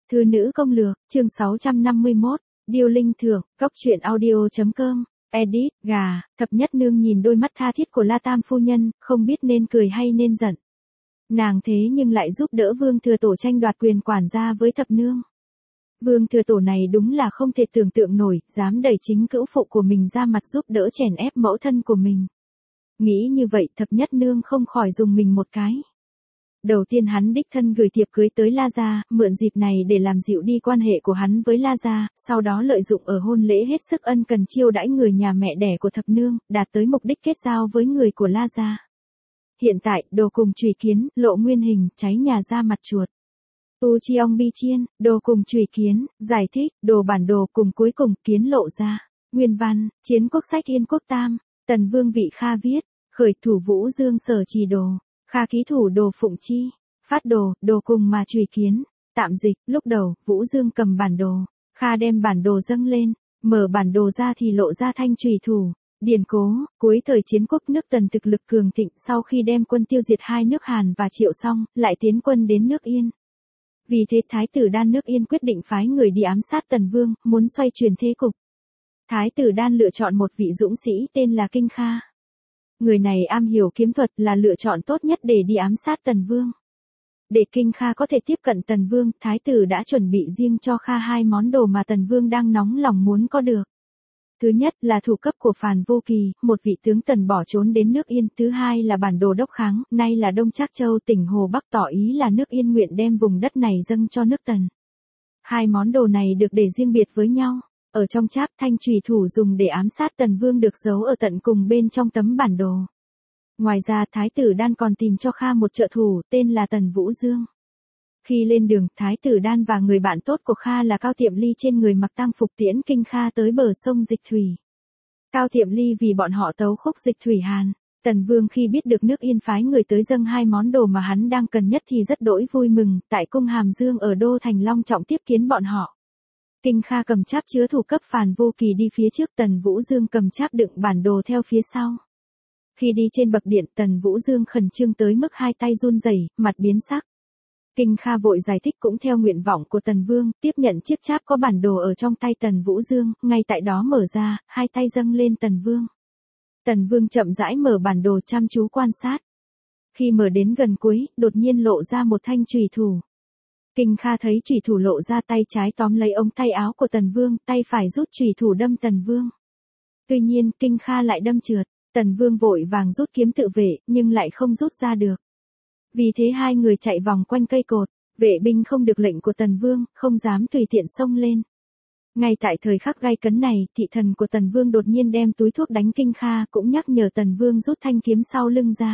Thư nữ công lược, chương 651, Điêu Linh Thưởng, Góc truyện audio.com, edit, gà, thập nhất nương nhìn đôi mắt tha thiết của La Tam phu nhân, không biết nên cười hay nên giận. Nàng thế nhưng lại giúp đỡ Vương Thừa Tổ tranh đoạt quyền quản gia với thập nương. Vương Thừa Tổ này đúng là không thể tưởng tượng nổi, dám đẩy chính cữu phụ của mình ra mặt giúp đỡ chèn ép mẫu thân của mình. Nghĩ như vậy thập nhất nương không khỏi dùng mình một cái. Đầu tiên hắn đích thân gửi thiệp cưới tới La Gia, mượn dịp này để làm dịu đi quan hệ của hắn với La Gia, sau đó lợi dụng ở hôn lễ hết sức ân cần chiêu đãi người nhà mẹ đẻ của thập nương, đạt tới mục đích kết giao với người của La Gia. Hiện tại, đồ cùng chùy kiến, lộ nguyên hình, cháy nhà ra mặt chuột. Tu Chi Ong Bi Chiên, đồ cùng chùy kiến, giải thích, đồ bản đồ cùng cuối cùng kiến lộ ra. Nguyên văn, Chiến Quốc Sách Yên Quốc Tam, Tần Vương Vị Kha viết, khởi thủ Vũ Dương Sở Trì Đồ. Kha ký thủ đồ Phụng Chi, phát đồ, đồ cùng mà chùy kiến, tạm dịch, lúc đầu, Vũ Dương cầm bản đồ, Kha đem bản đồ dâng lên, mở bản đồ ra thì lộ ra thanh chùy thủ. Điển cố, cuối thời chiến quốc nước Tần thực lực cường thịnh sau khi đem quân tiêu diệt hai nước Hàn và Triệu xong, lại tiến quân đến nước Yên. Vì thế Thái tử Đan nước Yên quyết định phái người đi ám sát Tần Vương, muốn xoay chuyển thế cục. Thái tử Đan lựa chọn một vị dũng sĩ tên là Kinh Kha. Người này am hiểu kiếm thuật là lựa chọn tốt nhất để đi ám sát Tần Vương. Để Kinh Kha có thể tiếp cận Tần Vương, Thái tử đã chuẩn bị riêng cho Kha hai món đồ mà Tần Vương đang nóng lòng muốn có được. Thứ nhất là thủ cấp của Phàn Vô Kỳ, một vị tướng Tần bỏ trốn đến nước Yên. Thứ hai là bản đồ Đốc Kháng, nay là Đông Trác Châu tỉnh Hồ Bắc, tỏ ý là nước Yên nguyện đem vùng đất này dâng cho nước Tần. Hai món đồ này được để riêng biệt với nhau. Ở trong cháp, thanh chùy thủ dùng để ám sát Tần Vương được giấu ở tận cùng bên trong tấm bản đồ. Ngoài ra Thái tử Đan còn tìm cho Kha một trợ thủ tên là Tần Vũ Dương. Khi lên đường, Thái tử Đan và người bạn tốt của Kha là Cao Tiệm Ly trên người mặc tang phục tiễn Kinh Kha tới bờ sông Dịch Thủy. Cao Tiệm Ly vì bọn họ tấu khúc Dịch Thủy Hàn. Tần Vương khi biết được nước Yên phái người tới dâng hai món đồ mà hắn đang cần nhất thì rất đỗi vui mừng, tại cung Hàm Dương ở Đô Thành long trọng tiếp kiến bọn họ. Kinh Kha cầm cháp chứa thủ cấp Phàn Vô Kỳ đi phía trước, Tần Vũ Dương cầm cháp đựng bản đồ theo phía sau. Khi đi trên bậc điện, Tần Vũ Dương khẩn trương tới mức hai tay run rẩy, mặt biến sắc. Kinh Kha vội giải thích cũng theo nguyện vọng của Tần Vương, tiếp nhận chiếc cháp có bản đồ ở trong tay Tần Vũ Dương, ngay tại đó mở ra, hai tay dâng lên Tần Vương. Tần Vương chậm rãi mở bản đồ chăm chú quan sát. Khi mở đến gần cuối, đột nhiên lộ ra một thanh chùy thủ. Kinh Kha thấy chùy thủ lộ ra, tay trái tóm lấy ống tay áo của Tần Vương, tay phải rút chùy thủ đâm Tần Vương. Tuy nhiên, Kinh Kha lại đâm trượt, Tần Vương vội vàng rút kiếm tự vệ, nhưng lại không rút ra được. Vì thế hai người chạy vòng quanh cây cột, vệ binh không được lệnh của Tần Vương, không dám tùy tiện xông lên. Ngay tại thời khắc gay cấn này, thị thần của Tần Vương đột nhiên đem túi thuốc đánh Kinh Kha, cũng nhắc nhở Tần Vương rút thanh kiếm sau lưng ra.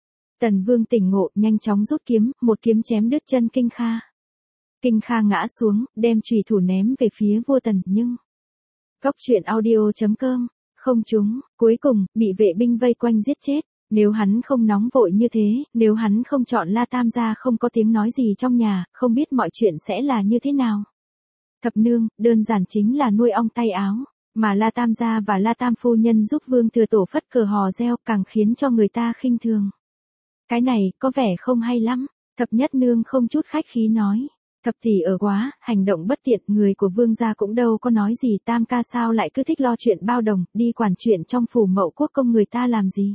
Tần Vương tỉnh ngộ, nhanh chóng rút kiếm, một kiếm chém đứt chân Kinh Kha. Kinh Kha ngã xuống, đem chùy thủ ném về phía vua Tần, nhưng Góc truyện audio.com, không trúng, cuối cùng, bị vệ binh vây quanh giết chết. Nếu hắn không nóng vội như thế, nếu hắn không chọn La Tam gia không có tiếng nói gì trong nhà, không biết mọi chuyện sẽ là như thế nào. Thập nương, đơn giản chính là nuôi ong tay áo, mà La Tam gia và La Tam phu nhân giúp Vương Thừa Tổ phất cờ hò reo càng khiến cho người ta khinh thường. Cái này, có vẻ không hay lắm, thập nhất nương không chút khách khí nói. Thập tỷ ở quá, hành động bất tiện, người của Vương gia cũng đâu có nói gì, Tam ca sao lại cứ thích lo chuyện bao đồng, đi quản chuyện trong phủ Mậu Quốc công người ta làm gì.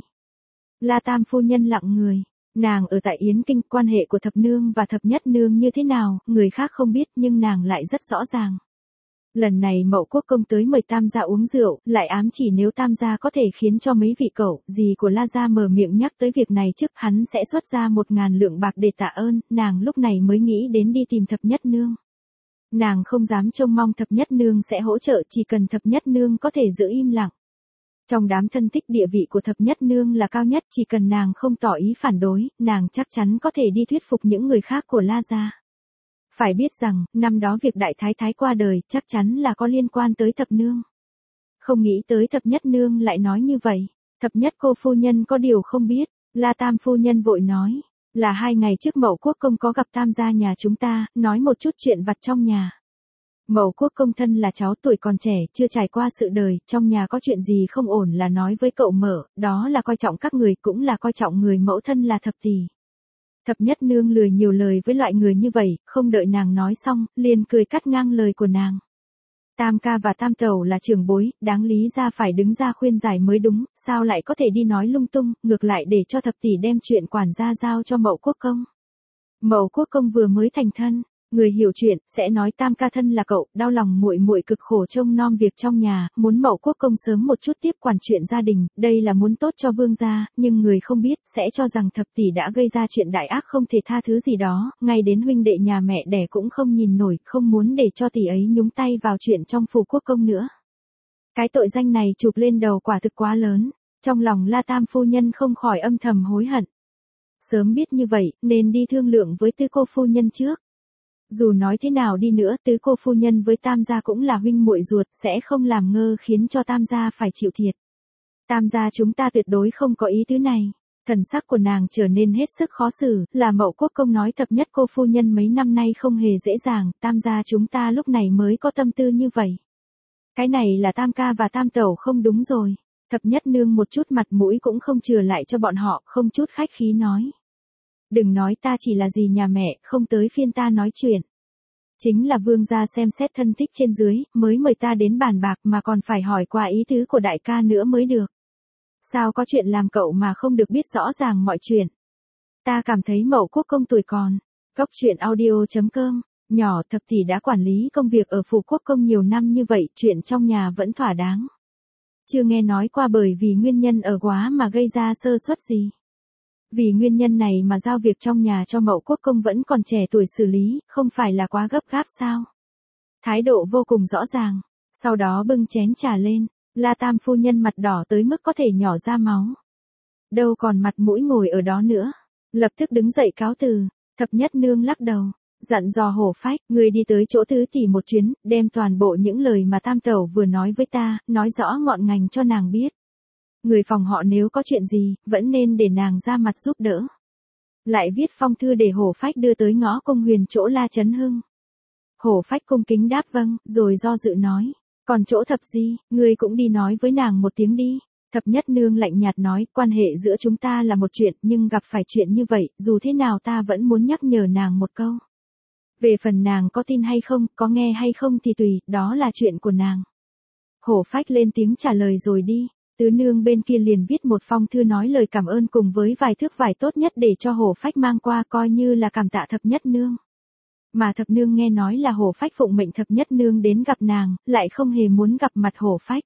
La Tam phu nhân lặng người, nàng ở tại Yến Kinh, quan hệ của thập nương và thập nhất nương như thế nào, người khác không biết nhưng nàng lại rất rõ ràng. Lần này Mậu Quốc công tới mời Tam gia uống rượu, lại ám chỉ nếu Tam gia có thể khiến cho mấy vị cậu, dì của La gia mở miệng nhắc tới việc này trước, hắn sẽ xuất ra 1.000 lượng bạc để tạ ơn, nàng lúc này mới nghĩ đến đi tìm thập nhất nương. Nàng không dám trông mong thập nhất nương sẽ hỗ trợ, chỉ cần thập nhất nương có thể giữ im lặng. Trong đám thân thích địa vị của thập nhất nương là cao nhất, chỉ cần nàng không tỏ ý phản đối, nàng chắc chắn có thể đi thuyết phục những người khác của La gia. Phải biết rằng, năm đó việc đại thái thái qua đời, chắc chắn là có liên quan tới thập nương. Không nghĩ tới thập nhất nương lại nói như vậy. Thập nhất cô phu nhân có điều không biết, La Tam phu nhân vội nói, là 2 ngày trước Mậu Quốc công có gặp Tam gia nhà chúng ta, nói một chút chuyện vặt trong nhà. Mậu Quốc công thân là cháu tuổi còn trẻ, chưa trải qua sự đời, trong nhà có chuyện gì không ổn là nói với cậu mở, đó là coi trọng các người, cũng là coi trọng người mẫu thân là thập tỷ. Thập nhất nương lười nhiều lời với loại người như vậy, không đợi nàng nói xong, liền cười cắt ngang lời của nàng. Tam ca và tam tẩu là trưởng bối, đáng lý ra phải đứng ra khuyên giải mới đúng, sao lại có thể đi nói lung tung, ngược lại để cho thập tỷ đem chuyện quản gia giao cho Mậu Quốc Công. Mậu Quốc Công vừa mới thành thân, người hiểu chuyện sẽ nói tam ca thân là cậu, đau lòng muội muội cực khổ trông nom việc trong nhà, muốn Mậu Quốc Công sớm một chút tiếp quản chuyện gia đình, đây là muốn tốt cho vương gia, nhưng người không biết sẽ cho rằng thập tỷ đã gây ra chuyện đại ác không thể tha thứ gì đó, ngay đến huynh đệ nhà mẹ đẻ cũng không nhìn nổi, không muốn để cho tỷ ấy nhúng tay vào chuyện trong phủ Quốc Công nữa. Cái tội danh này chụp lên đầu quả thực quá lớn, trong lòng La Tam phu nhân không khỏi âm thầm hối hận. Sớm biết như vậy, nên đi thương lượng với Tứ cô phu nhân trước. Dù nói thế nào đi nữa, Tứ cô phu nhân với Tam gia cũng là huynh muội ruột, sẽ không làm ngơ khiến cho Tam gia phải chịu thiệt. Tam gia chúng ta tuyệt đối không có ý tứ này. Thần sắc của nàng trở nên hết sức khó xử, là Mậu Quốc Công nói thập nhất cô phu nhân mấy năm nay không hề dễ dàng, Tam gia chúng ta lúc này mới có tâm tư như vậy. Cái này là Tam ca và Tam tẩu không đúng rồi. Thập nhất nương một chút mặt mũi cũng không chừa lại cho bọn họ, không chút khách khí nói. Đừng nói ta chỉ là gì nhà mẹ, không tới phiên ta nói chuyện. Chính là vương gia xem xét thân thích trên dưới, mới mời ta đến bàn bạc mà còn phải hỏi qua ý tứ của đại ca nữa mới được. Sao có chuyện làm cậu mà không được biết rõ ràng mọi chuyện. Ta cảm thấy Mậu Quốc Công tuổi còn. Góc truyện audio.com, nhỏ thập tỷ đã quản lý công việc ở phủ Quốc Công nhiều năm như vậy, chuyện trong nhà vẫn thỏa đáng. Chưa nghe nói qua bởi vì nguyên nhân ở quá mà gây ra sơ suất gì. Vì nguyên nhân này mà giao việc trong nhà cho Mậu Quốc Công vẫn còn trẻ tuổi xử lý, không phải là quá gấp gáp sao? Thái độ vô cùng rõ ràng, sau đó bưng chén trà lên, La Tam phu nhân mặt đỏ tới mức có thể nhỏ ra máu. Đâu còn mặt mũi ngồi ở đó nữa, lập tức đứng dậy cáo từ, thập nhất nương lắc đầu, dặn dò Hổ Phách, người đi tới chỗ tứ tỷ một chuyến, đem toàn bộ những lời mà Tam tẩu vừa nói với ta, nói rõ ngọn ngành cho nàng biết. Người phòng họ nếu có chuyện gì, vẫn nên để nàng ra mặt giúp đỡ. Lại viết phong thư để Hổ Phách đưa tới ngõ Cung Huyền chỗ La Chấn Hưng. Hổ Phách cung kính đáp vâng, rồi do dự nói, còn chỗ thập di, người cũng đi nói với nàng một tiếng đi. Thập nhất nương lạnh nhạt nói, quan hệ giữa chúng ta là một chuyện, nhưng gặp phải chuyện như vậy, dù thế nào ta vẫn muốn nhắc nhở nàng một câu. Về phần nàng có tin hay không, có nghe hay không thì tùy, đó là chuyện của nàng. Hổ Phách lên tiếng trả lời rồi đi. Tứ nương bên kia liền viết một phong thư nói lời cảm ơn cùng với vài thước vải tốt nhất để cho Hổ Phách mang qua, coi như là cảm tạ thập nhất nương. Mà thập nương nghe nói là Hổ Phách phụng mệnh thập nhất nương đến gặp nàng, lại không hề muốn gặp mặt Hổ Phách.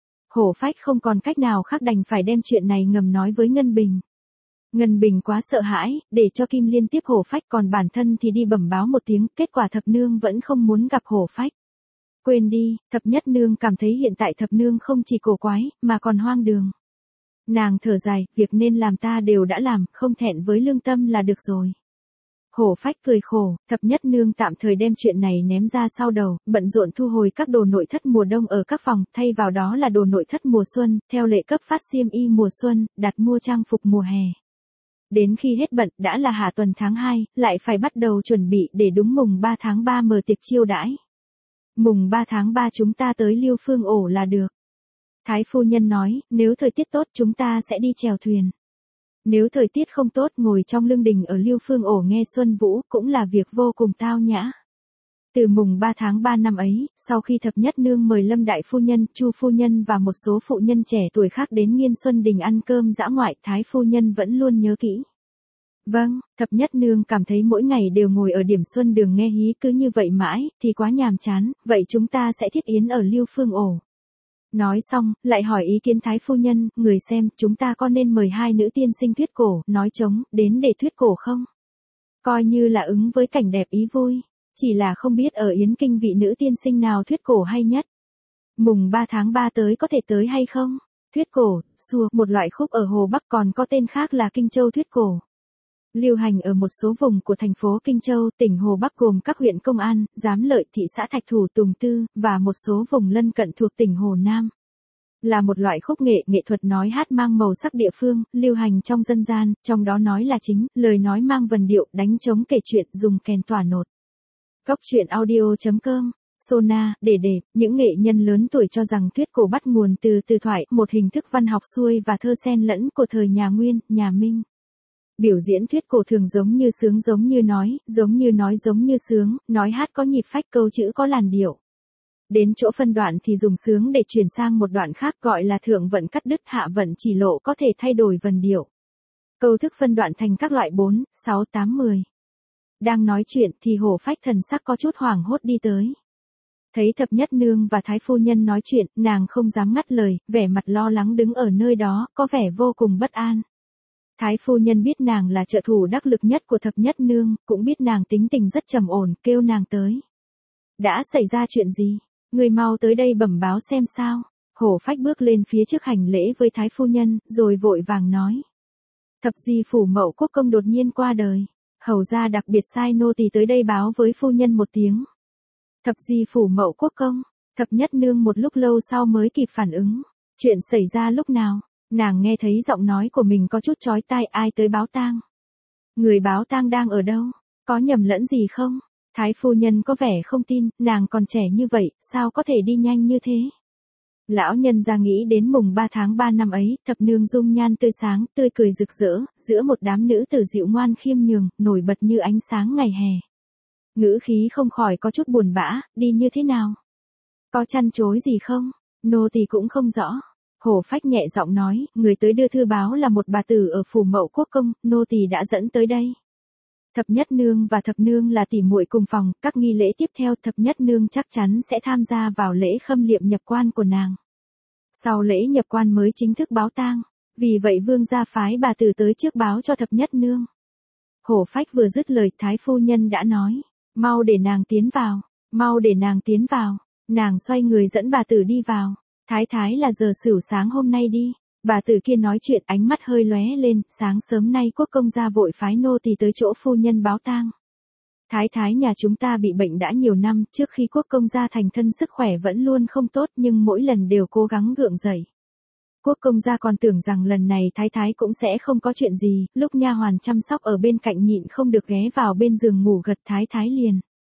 Hổ Phách không còn cách nào khác đành phải đem chuyện này ngầm nói với Ngân Bình. Ngân Bình quá sợ hãi, để cho Kim Liên tiếp Hổ Phách, còn bản thân thì đi bẩm báo một tiếng, kết quả thập nương vẫn không muốn gặp Hổ Phách. Quên đi, thập nhất nương cảm thấy hiện tại thập nương không chỉ cổ quái, mà còn hoang đường. Nàng thở dài, việc nên làm ta đều đã làm, không thẹn với lương tâm là được rồi. Hổ Phách cười khổ, thập nhất nương tạm thời đem chuyện này ném ra sau đầu, bận rộn thu hồi các đồ nội thất mùa đông ở các phòng, thay vào đó là đồ nội thất mùa xuân, theo lệ cấp phát xiêm y mùa xuân, đặt mua trang phục mùa hè. Đến khi hết bận, đã là hạ tuần tháng 2, lại phải bắt đầu chuẩn bị để đúng mùng 3 tháng 3 mở tiệc chiêu đãi. Mùng 3 tháng 3 chúng ta tới Liêu Phương Ổ là được. Thái phu nhân nói, nếu thời tiết tốt chúng ta sẽ đi chèo thuyền. Nếu thời tiết không tốt ngồi trong lương đình ở Liêu Phương Ổ nghe Xuân Vũ cũng là việc vô cùng tao nhã. Từ mùng 3 tháng 3 năm ấy, sau khi thập nhất nương mời Lâm Đại Phu Nhân, Chu Phu Nhân và một số phụ nhân trẻ tuổi khác đến Nghiên Xuân Đình ăn cơm dã ngoại, Thái Phu Nhân vẫn luôn nhớ kỹ. Vâng, thập nhất nương cảm thấy mỗi ngày đều ngồi ở điểm xuân đường nghe hí cứ như vậy mãi, thì quá nhàm chán, vậy chúng ta sẽ thiết yến ở Liêu Phương Ổ. Nói xong, lại hỏi ý kiến Thái phu nhân, người xem, chúng ta có nên mời hai nữ tiên sinh thuyết cổ, nói trống, đến để thuyết cổ không? Coi như là ứng với cảnh đẹp ý vui, chỉ là không biết ở Yến Kinh vị nữ tiên sinh nào thuyết cổ hay nhất. Mùng 3 tháng 3 tới có thể tới hay không? Thuyết cổ, xua, một loại khúc ở Hồ Bắc còn có tên khác là Kinh Châu thuyết cổ. Lưu hành ở một số vùng của thành phố Kinh Châu, tỉnh Hồ Bắc gồm các huyện Công An, Giám Lợi, thị xã Thạch Thủ, Tùng Tư, và một số vùng lân cận thuộc tỉnh Hồ Nam. Là một loại khúc nghệ thuật nói hát mang màu sắc địa phương, lưu hành trong dân gian, trong đó nói là chính, lời nói mang vần điệu, đánh trống kể chuyện, dùng kèn tỏa nột. Góc truyện audio.com, Sona, để những nghệ nhân lớn tuổi cho rằng thuyết cổ bắt nguồn từ từ thoại, một hình thức văn học xuôi và thơ xen lẫn của thời nhà Nguyên, nhà Minh. Biểu diễn thuyết cổ thường giống như sướng giống như nói giống như sướng, nói hát có nhịp phách câu chữ có làn điệu. Đến chỗ phân đoạn thì dùng sướng để chuyển sang một đoạn khác gọi là thượng vận cắt đứt, hạ vận chỉ lộ có thể thay đổi vần điệu. Câu thức phân đoạn thành các loại 4, 6, 8, 10. Đang nói chuyện thì Hổ Phách thần sắc có chút hoảng hốt đi tới. Thấy thập nhất nương và thái phu nhân nói chuyện, nàng không dám ngắt lời, vẻ mặt lo lắng đứng ở nơi đó, có vẻ vô cùng bất an. Thái phu nhân biết nàng là trợ thủ đắc lực nhất của thập nhất nương, cũng biết nàng tính tình rất trầm ổn, kêu nàng tới. Đã xảy ra chuyện gì? Người mau tới đây bẩm báo xem sao. Hổ Phách bước lên phía trước hành lễ với thái phu nhân, rồi vội vàng nói. Thập di phủ Mậu Quốc công đột nhiên qua đời. Hầu gia đặc biệt sai nô tỳ tới đây báo với phu nhân một tiếng. Thập di phủ Mậu Quốc công, thập nhất nương một lúc lâu sau mới kịp phản ứng. Chuyện xảy ra lúc nào? Nàng nghe thấy giọng nói của mình có chút chói tai, ai tới báo tang? Người báo tang đang ở đâu? Có nhầm lẫn gì không? Thái phu nhân có vẻ không tin, nàng còn trẻ như vậy, sao có thể đi nhanh như thế? Lão nhân ra nghĩ đến mùng 3 tháng 3 năm ấy, thập nương dung nhan tươi sáng, tươi cười rực rỡ, giữa một đám nữ tử dịu ngoan khiêm nhường, nổi bật như ánh sáng ngày hè. Ngữ khí không khỏi có chút buồn bã, đi như thế nào? Có chăn chối gì không? Nô tỳ cũng không rõ. Hổ Phách nhẹ giọng nói, người tới đưa thư báo là một bà tử ở phủ Mậu Quốc công, nô tỳ đã dẫn tới đây. Thập nhất nương và thập nương là tỉ muội cùng phòng, các nghi lễ tiếp theo thập nhất nương chắc chắn sẽ tham gia vào lễ khâm liệm nhập quan của nàng. Sau lễ nhập quan mới chính thức báo tang, vì vậy vương gia phái bà tử tới trước báo cho thập nhất nương. Hổ Phách vừa dứt lời, thái phu nhân đã nói, mau để nàng tiến vào, mau để nàng tiến vào. Nàng xoay người dẫn bà tử đi vào. Thái thái là giờ sửu sáng hôm nay đi. Bà tử kia nói chuyện ánh mắt hơi lóe lên, sáng sớm nay quốc công gia vội phái nô tỳ tới chỗ phu nhân báo tang. Thái thái nhà chúng ta bị bệnh đã nhiều năm, trước khi quốc công gia thành thân sức khỏe vẫn luôn không tốt nhưng mỗi lần đều cố gắng gượng dậy. Quốc công gia còn tưởng rằng lần này thái thái cũng sẽ không có chuyện gì, lúc nha hoàn chăm sóc ở bên cạnh nhịn không được ghé vào bên giường ngủ gật thái thái liền.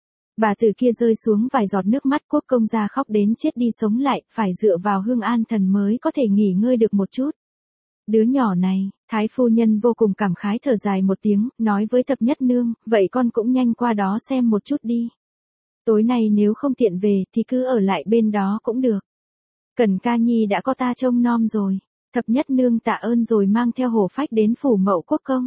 Bà tử kia rơi xuống vài giọt nước mắt, quốc công gia khóc đến chết đi sống lại, phải dựa vào hương an thần mới có thể nghỉ ngơi được một chút. Đứa nhỏ này, thái phu nhân vô cùng cảm khái thở dài một tiếng, nói với thập nhất nương, vậy con cũng nhanh qua đó xem một chút đi. Tối nay nếu không tiện về thì cứ ở lại bên đó cũng được. Cẩn ca nhi đã có ta trông nom rồi. Thập nhất nương tạ ơn rồi mang theo Hổ Phách đến phủ Mậu Quốc công.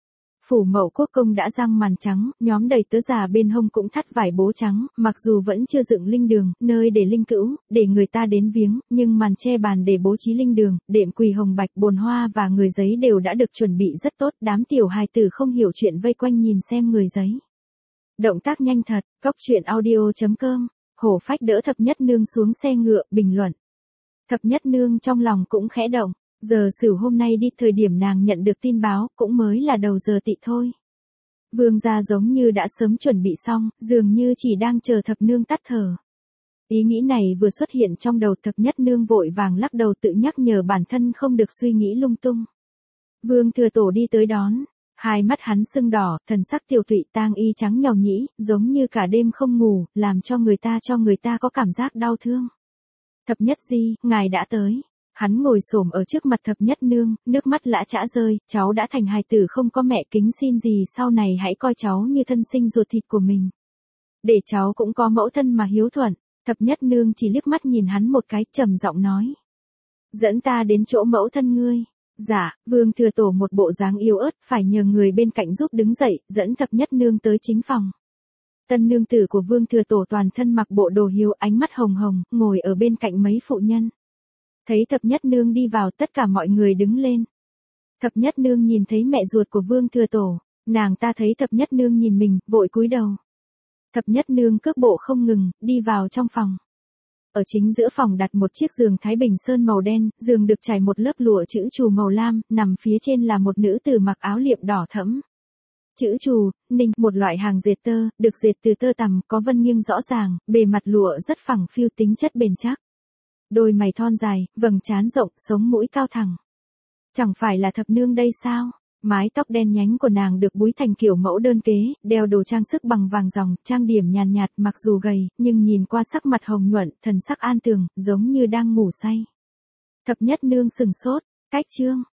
Phủ Mậu Quốc công đã răng màn trắng, nhóm đầy tớ già bên hông cũng thắt vải bố trắng, mặc dù vẫn chưa dựng linh đường, nơi để linh cữu, để người ta đến viếng, nhưng màn che bàn để bố trí linh đường, đệm quỳ hồng bạch, bồn hoa và người giấy đều đã được chuẩn bị rất tốt, đám tiểu hài tử không hiểu chuyện vây quanh nhìn xem người giấy. Động tác nhanh thật, coctruyện.audio.com, Hổ Phách đỡ thập nhất nương xuống xe ngựa, bình luận. Thập nhất nương trong lòng cũng khẽ động. Giờ sửu hôm nay đi, thời điểm nàng nhận được tin báo, cũng mới là đầu giờ tị thôi. Vương gia giống như đã sớm chuẩn bị xong, dường như chỉ đang chờ thập nương tắt thở. Ý nghĩ này vừa xuất hiện trong đầu, thập nhất nương vội vàng lắc đầu tự nhắc nhở bản thân không được suy nghĩ lung tung. Vương thừa tổ đi tới đón, hai mắt hắn sưng đỏ, thần sắc tiều tụy, tang y trắng nhàu nhĩ, giống như cả đêm không ngủ, làm cho người ta có cảm giác đau thương. Thập nhất di, ngài đã tới. Hắn ngồi xổm ở trước mặt thập nhất nương, nước mắt lã chã rơi, cháu đã thành hài tử không có mẹ, kính xin gì sau này hãy coi cháu như thân sinh ruột thịt của mình. Để cháu cũng có mẫu thân mà hiếu thuận. Thập nhất nương chỉ liếc mắt nhìn hắn một cái, trầm giọng nói. Dẫn ta đến chỗ mẫu thân ngươi. Dạ, vương thừa tổ một bộ dáng yếu ớt, phải nhờ người bên cạnh giúp đứng dậy, dẫn thập nhất nương tới chính phòng. Tân nương tử của vương thừa tổ toàn thân mặc bộ đồ hiếu, ánh mắt hồng hồng, ngồi ở bên cạnh mấy phụ nhân. Thấy thập nhất nương đi vào, tất cả mọi người đứng lên. Thập nhất nương nhìn thấy mẹ ruột của vương thừa tổ, nàng ta thấy thập nhất nương nhìn mình, vội cúi đầu. Thập nhất nương cước bộ không ngừng, đi vào trong phòng. Ở chính giữa phòng đặt một chiếc giường Thái Bình sơn màu đen, giường được trải một lớp lụa chữ trù màu lam, nằm phía trên là một nữ tử mặc áo liệm đỏ thẫm. Chữ trù, ninh, một loại hàng dệt tơ, được dệt từ tơ tằm, có vân nghiêng rõ ràng, bề mặt lụa rất phẳng phiu, tính chất bền chắc. Đôi mày thon dài, vầng trán rộng, sống mũi cao thẳng. Chẳng phải là thập nương đây sao? Mái tóc đen nhánh của nàng được búi thành kiểu mẫu đơn kế, đeo đồ trang sức bằng vàng ròng, trang điểm nhàn nhạt, mặc dù gầy, nhưng nhìn qua sắc mặt hồng nhuận, thần sắc an tường, giống như đang ngủ say. Thập nhất nương sừng sốt, cách chương.